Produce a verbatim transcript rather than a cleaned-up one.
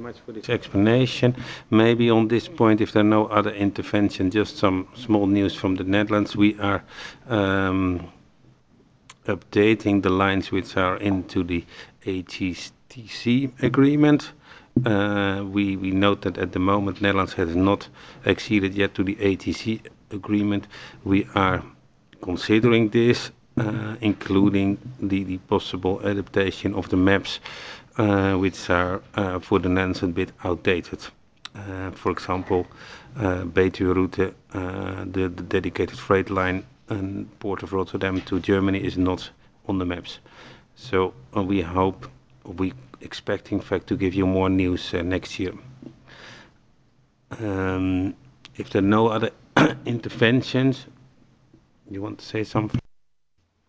much for this explanation. Maybe on this point, if there are no other intervention, just some small news from the Netherlands. We are um, updating the lines which are into the A T C agreement. Uh, we, we note that at the moment Netherlands has not acceded yet to the A T C agreement. We are considering this, uh, including the, the possible adaptation of the maps, uh, which are uh, for the Netherlands a bit outdated. Uh, for example, uh, Betuwe-Route, uh, the, the dedicated freight line and Port of Rotterdam to Germany is not on the maps. So uh, we hope, we expect in fact to give you more news uh, next year. Um, if there are no other interventions, you want to say something?